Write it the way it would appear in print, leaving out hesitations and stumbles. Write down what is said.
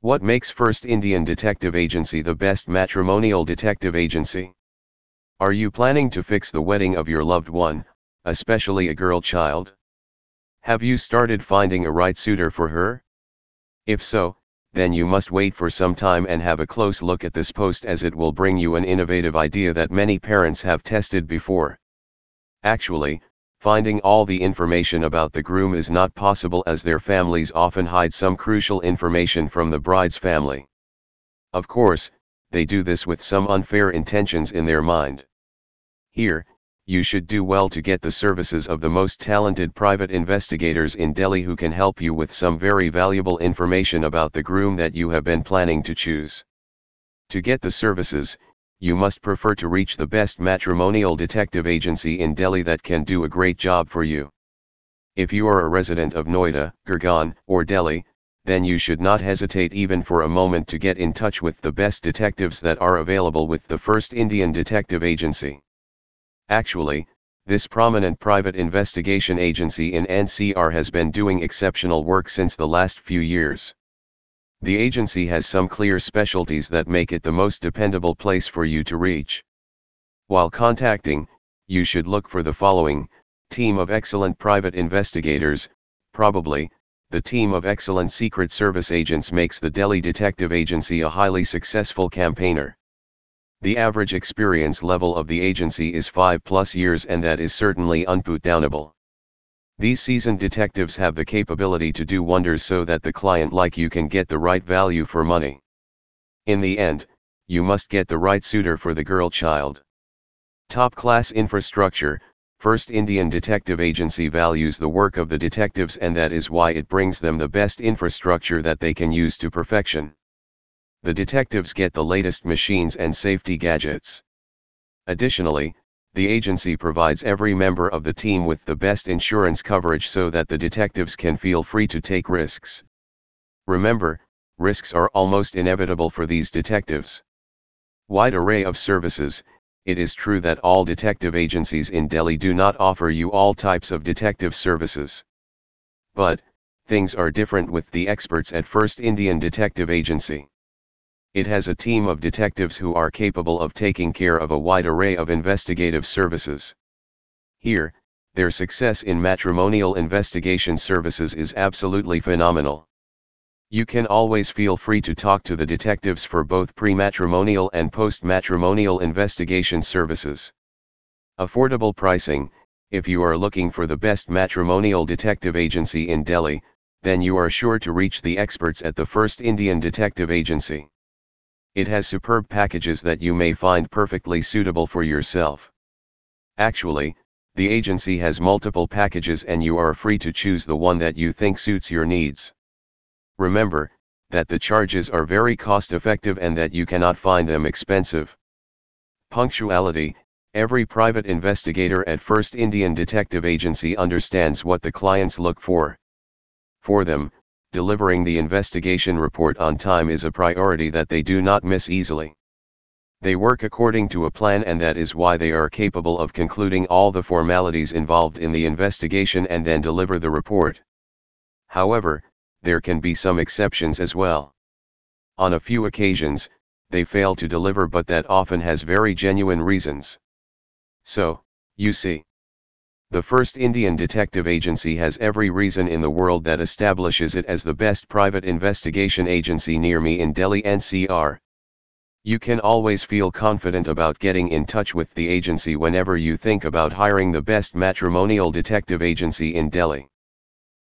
What makes First Indian Detective Agency the best matrimonial detective agency? Are you planning to fix the wedding of your loved one, especially a girl child? Have you started finding a right suitor for her? If so, then you must wait for some time and have a close look at this post, as it will bring you an innovative idea that many parents have tested before. Actually, finding all the information about the groom is not possible, as their families often hide some crucial information from the bride's family. Of course, they do this with some unfair intentions in their mind. Here, you should do well to get the services of the most talented private investigators in Delhi who can help you with some very valuable information about the groom that you have been planning to choose. To get the services, you must prefer to reach the best matrimonial detective agency in Delhi that can do a great job for you. If you are a resident of Noida, Gurgaon, or Delhi, then you should not hesitate even for a moment to get in touch with the best detectives that are available with the First Indian Detective Agency. Actually, this prominent private investigation agency in NCR has been doing exceptional work since the last few years. The agency has some clear specialties that make it the most dependable place for you to reach. While contacting, you should look for the following: team of excellent private investigators. Probably, the team of excellent Secret Service agents makes the Delhi Detective Agency a highly successful campaigner. The average experience level of the agency is 5+ years, and that is certainly unputdownable. These seasoned detectives have the capability to do wonders so that the client like you can get the right value for money. In the end, you must get the right suitor for the girl child. Top-class infrastructure. First Indian Detective Agency values the work of the detectives, and that is why it brings them the best infrastructure that they can use to perfection. The detectives get the latest machines and safety gadgets. Additionally, the agency provides every member of the team with the best insurance coverage so that the detectives can feel free to take risks. Remember, risks are almost inevitable for these detectives. Wide array of services. It is true that all detective agencies in Delhi do not offer you all types of detective services. But, things are different with the experts at First Indian Detective Agency. It has a team of detectives who are capable of taking care of a wide array of investigative services. Here, their success in matrimonial investigation services is absolutely phenomenal. You can always feel free to talk to the detectives for both pre-matrimonial and post-matrimonial investigation services. Affordable pricing. If you are looking for the best matrimonial detective agency in Delhi, then you are sure to reach the experts at the First Indian Detective Agency. It has superb packages that you may find perfectly suitable for yourself. Actually, the agency has multiple packages and you are free to choose the one that you think suits your needs. Remember, that the charges are very cost-effective and that you cannot find them expensive. Punctuality. Every private investigator at First Indian Detective Agency understands what the clients look for. For them, delivering the investigation report on time is a priority that they do not miss easily. They work according to a plan, and that is why they are capable of concluding all the formalities involved in the investigation and then deliver the report. However, there can be some exceptions as well. On a few occasions, they fail to deliver, but that often has very genuine reasons. So, you see, the First Indian Detective Agency has every reason in the world that establishes it as the best private investigation agency near me in Delhi NCR. You can always feel confident about getting in touch with the agency whenever you think about hiring the best matrimonial detective agency in Delhi.